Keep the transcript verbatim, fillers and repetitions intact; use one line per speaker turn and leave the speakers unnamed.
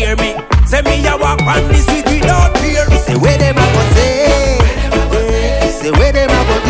hear me. Say me a walk on the street without fear. Say where them a go say. Say where them a go